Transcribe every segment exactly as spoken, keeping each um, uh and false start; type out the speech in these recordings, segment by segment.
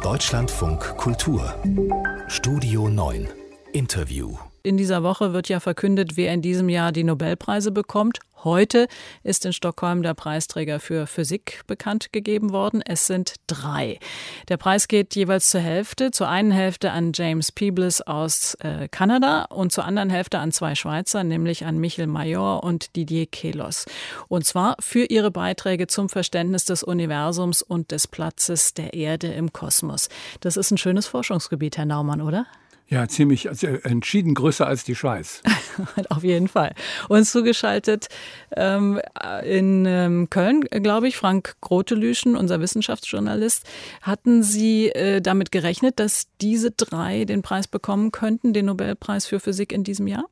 Deutschlandfunk Kultur Studio neun Interview. In dieser Woche wird ja verkündet, wer in diesem Jahr die Nobelpreise bekommt. Heute ist in Stockholm der Preisträger für Physik bekannt gegeben worden. Es sind drei. Der Preis geht jeweils zur Hälfte. Zur einen Hälfte an James Peebles aus äh, Kanada und zur anderen Hälfte an zwei Schweizer, nämlich an Michel Mayor und Didier Queloz. Und zwar für ihre Beiträge zum Verständnis des Universums und des Platzes der Erde im Kosmos. Das ist ein schönes Forschungsgebiet, Herr Naumann, oder? Ja, ziemlich also entschieden größer als die Schweiz. Auf jeden Fall. Uns zugeschaltet ähm, in ähm, Köln, glaube ich, Frank Grotelüschen, unser Wissenschaftsjournalist. Hatten Sie äh, damit gerechnet, dass diese drei den Preis bekommen könnten, den Nobelpreis für Physik in diesem Jahr?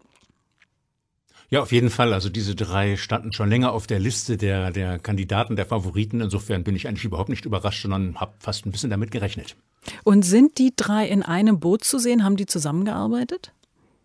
Ja, auf jeden Fall. Also diese drei standen schon länger auf der Liste der, der Kandidaten, der Favoriten. Insofern bin ich eigentlich überhaupt nicht überrascht, sondern habe fast ein bisschen damit gerechnet. Und sind die drei in einem Boot zu sehen? Haben die zusammengearbeitet?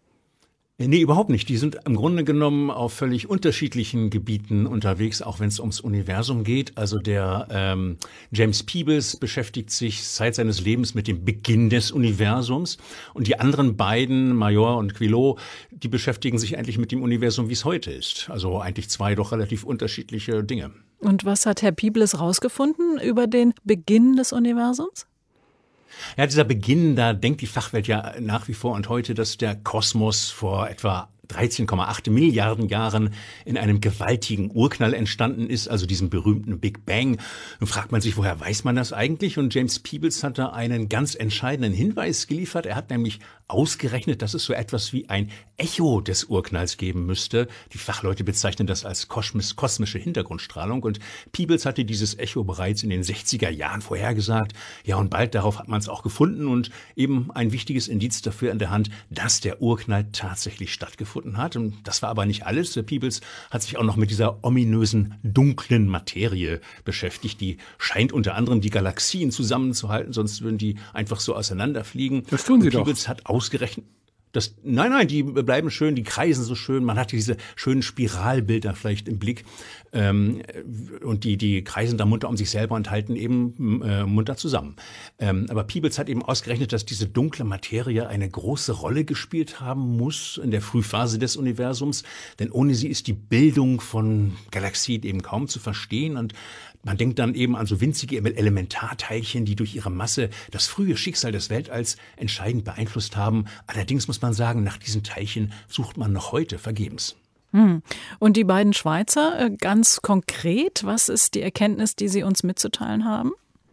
Nee, überhaupt nicht. Die sind im Grunde genommen auf völlig unterschiedlichen Gebieten unterwegs, auch wenn es ums Universum geht. Also der ähm, James Peebles beschäftigt sich seit seines Lebens mit dem Beginn des Universums. Und die anderen beiden, Mayor und Queloz, die beschäftigen sich eigentlich mit dem Universum, wie es heute ist. Also eigentlich zwei doch relativ unterschiedliche Dinge. Und was hat Herr Peebles rausgefunden über den Beginn des Universums? Ja, dieser Beginn, da denkt die Fachwelt ja nach wie vor und heute, dass der Kosmos vor etwa dreizehn Komma acht Milliarden Jahren in einem gewaltigen Urknall entstanden ist, also diesem berühmten Big Bang. Nun fragt man sich, woher weiß man das eigentlich? Und James Peebles hat da einen ganz entscheidenden Hinweis geliefert. Er hat nämlich ausgerechnet, dass es so etwas wie ein Echo des Urknalls geben müsste. Die Fachleute bezeichnen das als kosmisch, kosmische Hintergrundstrahlung. Und Peebles hatte dieses Echo bereits in den sechziger Jahren vorhergesagt. Ja, und bald darauf hat man es auch gefunden und eben ein wichtiges Indiz dafür in der Hand, dass der Urknall tatsächlich stattgefunden hat. Und das war aber nicht alles. Der Peebles hat sich auch noch mit dieser ominösen dunklen Materie beschäftigt. Die scheint unter anderem die Galaxien zusammenzuhalten, sonst würden die einfach so auseinanderfliegen. Das tun sie Und Peebles doch. hat ausgerechnet, das, nein, nein, die bleiben schön, die kreisen so schön. Man hat diese schönen Spiralbilder vielleicht im Blick. Ähm, und die, die kreisen da munter um sich selber und halten eben äh, munter zusammen. Ähm, aber Peebles hat eben ausgerechnet, dass diese dunkle Materie eine große Rolle gespielt haben muss in der Frühphase des Universums. Denn ohne sie ist die Bildung von Galaxien eben kaum zu verstehen. Und man denkt dann eben an so winzige Elementarteilchen, die durch ihre Masse das frühe Schicksal des Weltalls entscheidend beeinflusst haben. Allerdings muss man sagen, nach diesen Teilchen sucht man noch heute vergebens. Hm. Und die beiden Schweizer, ganz konkret, was ist die Erkenntnis, die Sie uns mitzuteilen haben?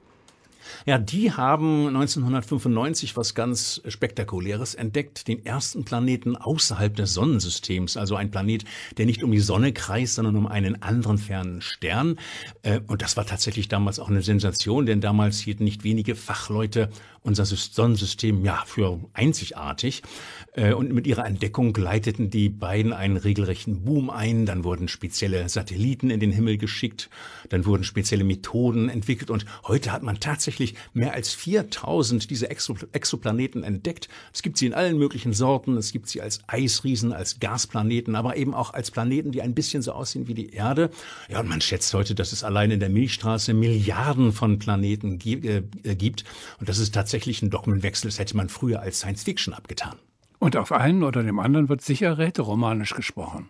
Ja, die haben neunzehnhundertfünfundneunzig was ganz Spektakuläres entdeckt, den ersten Planeten außerhalb des Sonnensystems, also ein Planet, der nicht um die Sonne kreist, sondern um einen anderen fernen Stern. Und das war tatsächlich damals auch eine Sensation, denn damals hielten nicht wenige Fachleute unser Sonnensystem ja für einzigartig. Und mit ihrer Entdeckung leiteten die beiden einen regelrechten Boom ein. Dann wurden spezielle Satelliten in den Himmel geschickt, dann wurden spezielle Methoden entwickelt und heute hat man tatsächlich mehr als viertausend diese Exoplaneten entdeckt. Es gibt sie in allen möglichen Sorten. Es gibt sie als Eisriesen, als Gasplaneten, aber eben auch als Planeten, die ein bisschen so aussehen wie die Erde. Ja, und man schätzt heute, dass es allein in der Milchstraße Milliarden von Planeten gibt. Und das ist tatsächlich ein Dogmenwechsel. Das hätte man früher als Science Fiction abgetan. Und auf einen oder dem anderen wird sicher rätoromanisch gesprochen.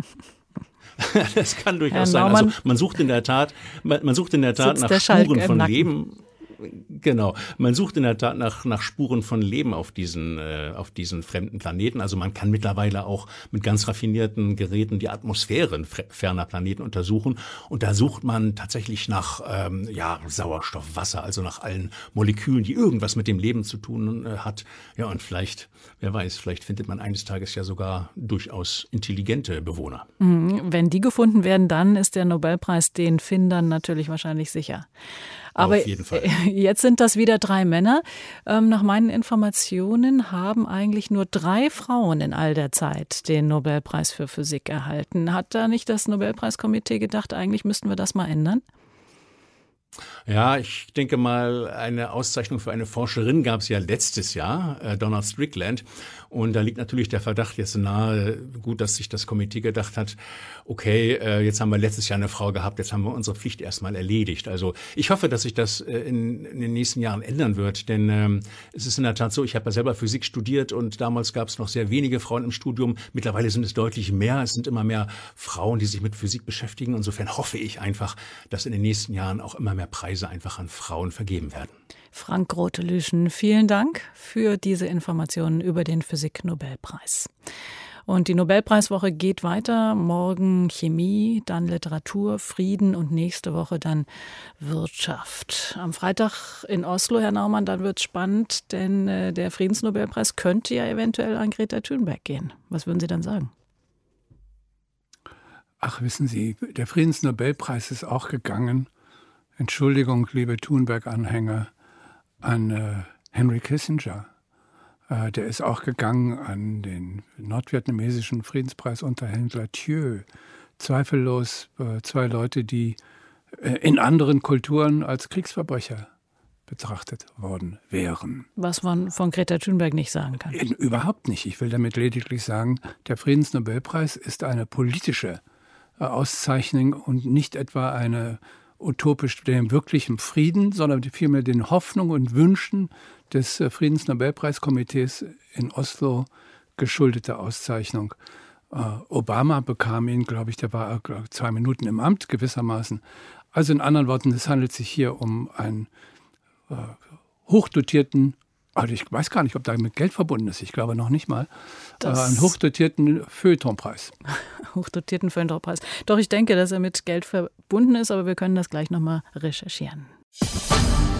Das kann durchaus sein. Also man sucht in der Tat, man, man sucht in der Tat nach Spuren von Leben. Genau, man sucht in der Tat nach, nach Spuren von Leben auf diesen, äh, auf diesen fremden Planeten. Also man kann mittlerweile auch mit ganz raffinierten Geräten die Atmosphären ferner Planeten untersuchen. Und da sucht man tatsächlich nach ähm, ja, Sauerstoff, Wasser, also nach allen Molekülen, die irgendwas mit dem Leben zu tun äh, hat. Ja, und vielleicht, wer weiß, vielleicht findet man eines Tages ja sogar durchaus intelligente Bewohner. Wenn die gefunden werden, dann ist der Nobelpreis den Findern natürlich wahrscheinlich sicher. Aber auf jeden Fall. Jetzt sind das wieder drei Männer. Ähm, nach meinen Informationen haben eigentlich nur drei Frauen in all der Zeit den Nobelpreis für Physik erhalten. Hat da nicht das Nobelpreiskomitee gedacht, eigentlich müssten wir das mal ändern? Ja, ich denke mal, eine Auszeichnung für eine Forscherin gab es ja letztes Jahr, äh, Donald Strickland. Und da liegt natürlich der Verdacht jetzt nahe, gut, dass sich das Komitee gedacht hat, okay, äh, jetzt haben wir letztes Jahr eine Frau gehabt, jetzt haben wir unsere Pflicht erstmal erledigt. Also ich hoffe, dass sich das äh, in, in den nächsten Jahren ändern wird, denn ähm, es ist in der Tat so, ich habe ja selber Physik studiert und damals gab es noch sehr wenige Frauen im Studium. Mittlerweile sind es deutlich mehr, es sind immer mehr Frauen, die sich mit Physik beschäftigen. Insofern hoffe ich einfach, dass in den nächsten Jahren auch immer mehr Preise einfach an Frauen vergeben werden. Frank Grotelüschen, vielen Dank für diese Informationen über den Physik-Nobelpreis. Und die Nobelpreiswoche geht weiter. Morgen Chemie, dann Literatur, Frieden und nächste Woche dann Wirtschaft. Am Freitag in Oslo, Herr Naumann, dann wird es spannend, denn äh, der Friedensnobelpreis könnte ja eventuell an Greta Thunberg gehen. Was würden Sie dann sagen? Ach, wissen Sie, der Friedensnobelpreis ist auch gegangen. Entschuldigung, liebe Thunberg-Anhänger, an äh, Henry Kissinger. Äh, der ist auch gegangen an den nordvietnamesischen Friedenspreisunterhändler Thieu. Zweifellos äh, zwei Leute, die äh, in anderen Kulturen als Kriegsverbrecher betrachtet worden wären. Was man von Greta Thunberg nicht sagen kann. In, überhaupt nicht. Ich will damit lediglich sagen, der Friedensnobelpreis ist eine politische äh, Auszeichnung und nicht etwa eine utopisch dem wirklichen Frieden, sondern vielmehr den Hoffnungen und Wünschen des Friedensnobelpreiskomitees in Oslo geschuldete Auszeichnung. Obama bekam ihn, glaube ich, der war zwei Minuten im Amt gewissermaßen. Also in anderen Worten, es handelt sich hier um einen äh, hochdotierten, also ich weiß gar nicht, ob da mit Geld verbunden ist, ich glaube noch nicht mal, äh, einen hochdotierten Feuilletonpreis. Hochdotierten Feuilletonpreis. Doch ich denke, dass er mit Geld verbunden ist, aber wir können das gleich nochmal recherchieren.